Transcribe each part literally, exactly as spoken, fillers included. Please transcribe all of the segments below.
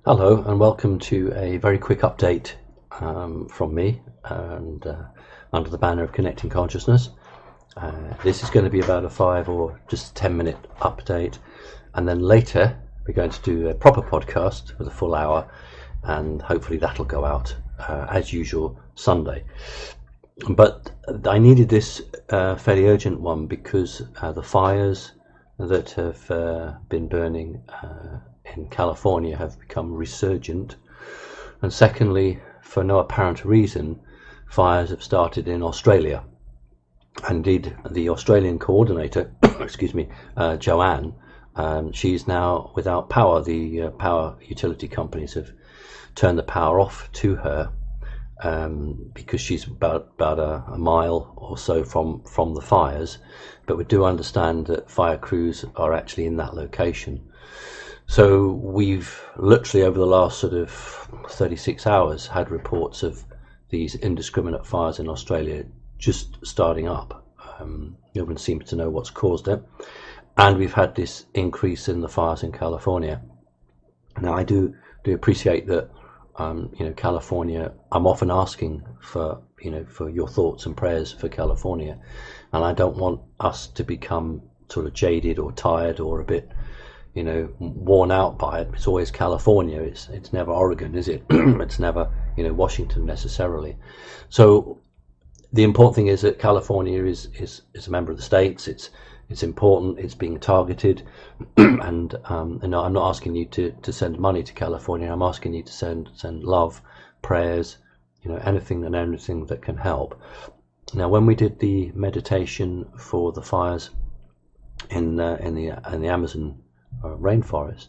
Hello and welcome to a very quick update um, from me and uh, under the banner of Connecting Consciousness. Uh, this is going to be about a five or just ten minute update, and then later we're going to do a proper podcast with a full hour, and hopefully that'll go out uh, as usual Sunday. But I needed this uh, fairly urgent one because uh, the fires that have uh, been burning uh, in California have become resurgent, and secondly, for no apparent reason, fires have started in Australia. Indeed, the Australian coordinator, excuse me, uh, Joanne, um, she's now without power. The uh, power utility companies have turned the power off to her um, because she's about about a, a mile or so from from the fires. But we do understand that fire crews are actually in that location. So we've literally over the last sort of thirty-six hours had reports of these indiscriminate fires in Australia just starting up. Um, no one seems to know what's caused it. And we've had this increase in the fires in California. Now I do do appreciate that, um, you know, California, I'm often asking for, you know, for your thoughts and prayers for California. And I don't want us to become sort of jaded or tired or a bit, you know, worn out by it. It's always California. It's it's never Oregon, is it? It's never, you know, Washington necessarily. So the important thing is that California is is, is a member of the states. It's it's important. It's being targeted, and um, and I'm not asking you to to send money to California. I'm asking you to send send love, prayers, you know, anything and anything that can help. Now, when we did the meditation for the fires in uh, in the in the Amazon Uh, rainforest,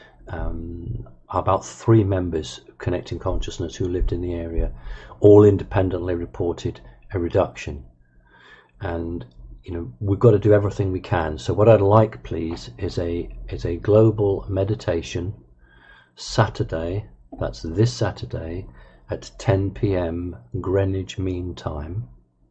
um, about three members of Connecting Consciousness who lived in the area all independently reported a reduction. And you know, we've got to do everything we can. So what I'd like, please, is a is a global meditation Saturday, that's this Saturday at ten p m Greenwich Mean Time,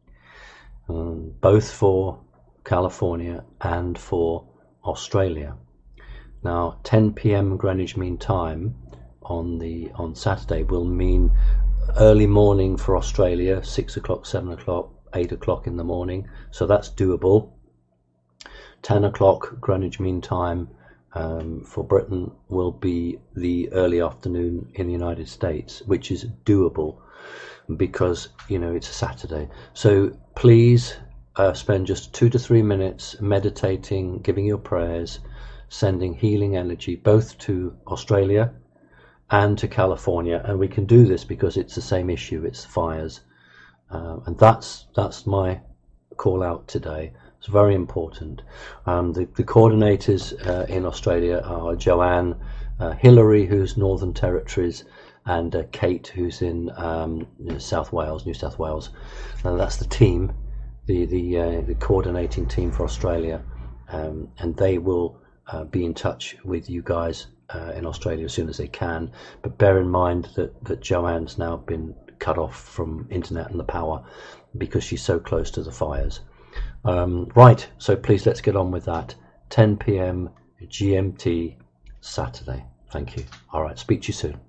um, both for California and for Australia. Now, ten p m Greenwich Mean Time on the on Saturday will mean early morning for Australia, six o'clock, seven o'clock, eight o'clock in the morning. So that's doable. Ten o'clock Greenwich Mean Time um, for Britain will be the early afternoon in the United States, which is doable because, you know, it's a Saturday. So please uh, spend just two to three minutes meditating, giving your prayers, sending healing energy both to Australia and to California. And we can do this because it's the same issue, it's fires, uh, and that's that's my call out today. It's very important. Um, the, the coordinators uh, in Australia are Joanne, uh, Hillary, who's Northern Territories, and uh, Kate, who's in um, South Wales, New South Wales. And that's the team, the the, uh, the coordinating team for Australia, um, and they will Uh, be in touch with you guys uh, in Australia as soon as they can. But bear in mind that, that Joanne's now been cut off from internet and the power because she's so close to the fires. Um, right, so please let's get on with that. ten p m G M T Saturday. Thank you. All right, speak to you soon.